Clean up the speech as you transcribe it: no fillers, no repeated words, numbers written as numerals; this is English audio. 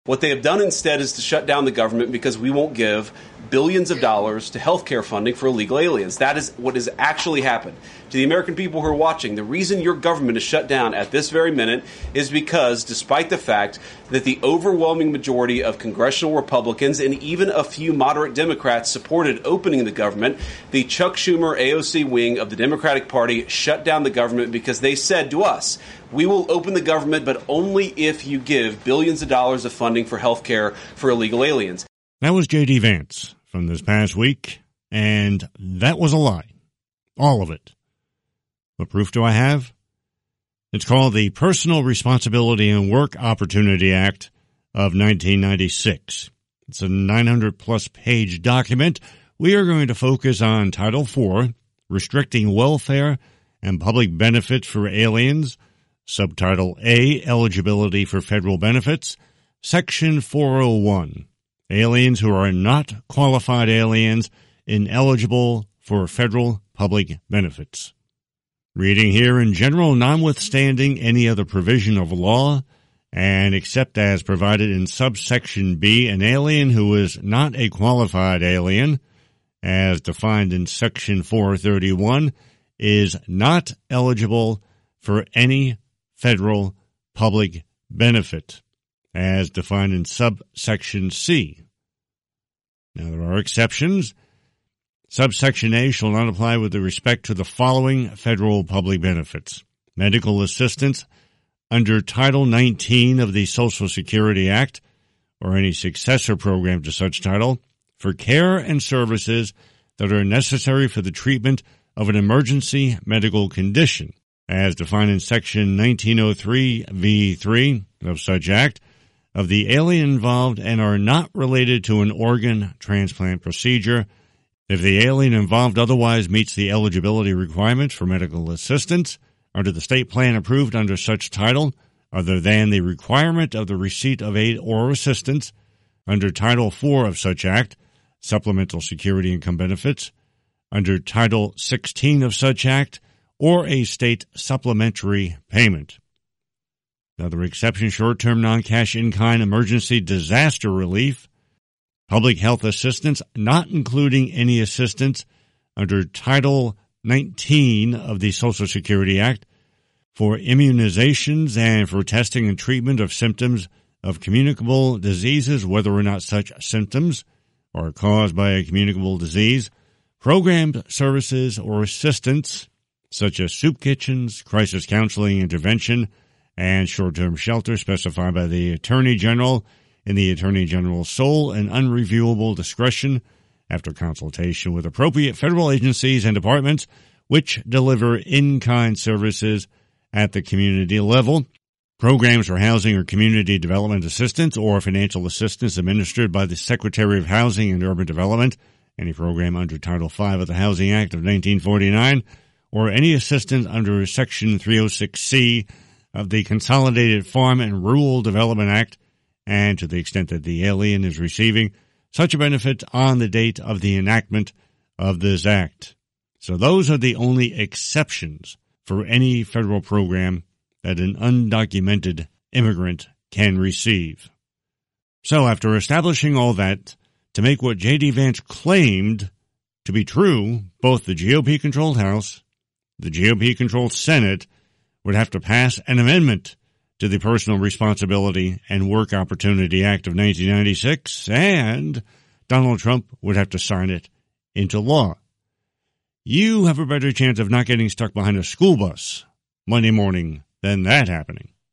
What they have done instead is to shut down the government because we won't give billions of dollars to health care funding for illegal aliens. That is what has actually happened. To the American people who are watching, the reason your government is shut down at this very minute is because, despite the fact that the overwhelming majority of congressional Republicans and even a few moderate Democrats supported opening the government, the Chuck Schumer AOC wing of the Democratic Party shut down the government because they said to us, we will open the government, but only if you give billions of dollars of funding for health care for illegal aliens. That was J.D. Vance from this past week, and that was a lie. All of it. What proof do I have? It's called the Personal Responsibility and Work Opportunity Act of 1996. It's a 900-plus page document. We are going to focus on Title IV, Restricting Welfare and Public Benefits for Aliens, Subtitle A, Eligibility for Federal Benefits, Section 401, Aliens who are not qualified aliens ineligible for federal public benefits. Reading here in general, notwithstanding any other provision of law, and except as provided in subsection B, an alien who is not a qualified alien, as defined in Section 431, is not eligible for any federal public benefit, as defined in subsection C. Now, there are exceptions. Subsection A shall not apply with respect to the following federal public benefits: medical assistance under Title 19 of the Social Security Act, or any successor program to such title, for care and services that are necessary for the treatment of an emergency medical condition, as defined in Section 1903 V3 of such act, of the alien involved and are not related to an organ transplant procedure, if the alien involved otherwise meets the eligibility requirements for medical assistance under the state plan approved under such title, other than the requirement of the receipt of aid or assistance under Title IV of such act, supplemental security income benefits, under Title 16 of such act, or a state supplementary payment. Another exception, short-term non-cash in-kind emergency disaster relief, public health assistance, not including any assistance under Title 19 of the Social Security Act for immunizations and for testing and treatment of symptoms of communicable diseases, whether or not such symptoms are caused by a communicable disease, programmed services or assistance such as soup kitchens, crisis counseling intervention, and short-term shelter specified by the Attorney General in the Attorney General's sole and unreviewable discretion after consultation with appropriate federal agencies and departments which deliver in-kind services at the community level, programs for housing or community development assistance or financial assistance administered by the Secretary of Housing and Urban Development, any program under Title V of the Housing Act of 1949, or any assistance under Section 306C of the Consolidated Farm and Rural Development Act, and to the extent that the alien is receiving such a benefit on the date of the enactment of this act. So those are the only exceptions for any federal program that an undocumented immigrant can receive. So after establishing all that, to make what J.D. Vance claimed to be true, both the GOP-controlled House, the GOP-controlled Senate, would have to pass an amendment to the Personal Responsibility and Work Opportunity Act of 1996, and Donald Trump would have to sign it into law. You have a better chance of not getting stuck behind a school bus Monday morning than that happening.